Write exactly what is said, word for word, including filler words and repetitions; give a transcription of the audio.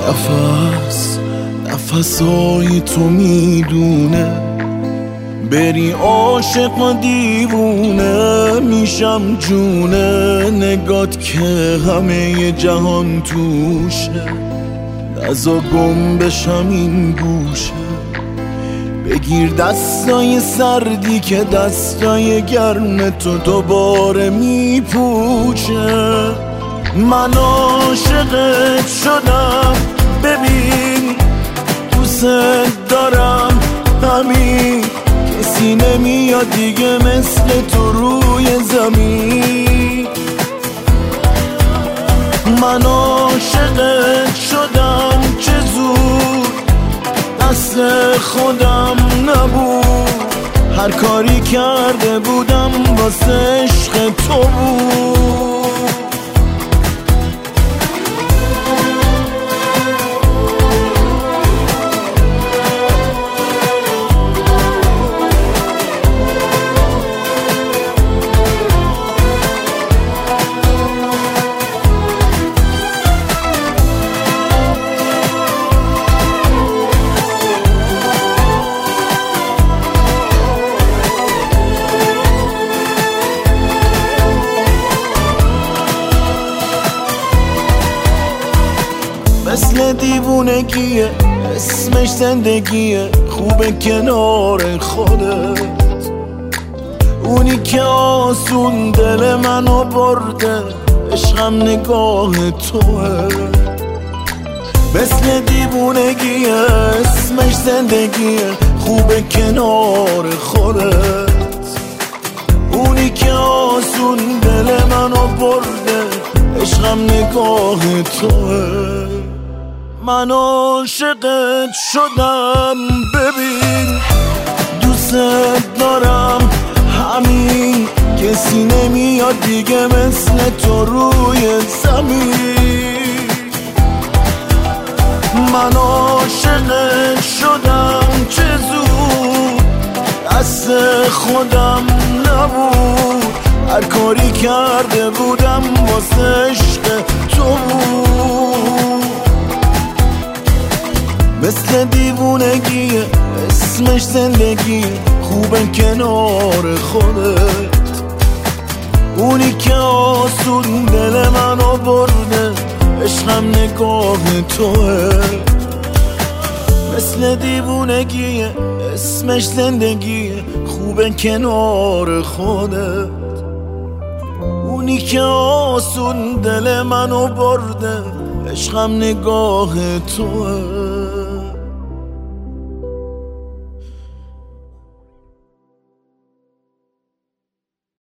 نفس نفسای تو میدونه بری عاشق و دیوونه میشم جونه نگات که همه جهان توشه نزا گم بشم این گوشه بگیر دستای سردی که دستای گرم تو دوباره میپوشه من عاشقت شدم ببین دوست دارم همین کسی نمیاد دیگه مثل تو روی زمین من عاشقت شدم چه زود دست خودم نبود هر کاری کرده بودم واسه عشق تو بود مثل دیوونگیه اسمش زندگیه خوبه کنار خودت اونی که آسون دل منو برده عشقم نگاه توه مثل دیوونگیه اسمش زندگیه خوبه کنار خودت اونی که آسون دل منو برده عشقم نگاه توه من عاشقت شدم ببین دوست دارم همین کسی نمیاد دیگه مثل تو روی زمین من عاشقت شدم چه زود دست خودم نبود هر کاری کرده بودم واسه عشق تو بود مثل دیوونگیه اسمش زندگی خوبه کنار خودت اونی که آسون دل منو برده عشقم نگاه توه مثل دیوونگیه اسمش زندگیه خوبه کنار خودت اونی که آسون دل منو برده عشقم نگاه توه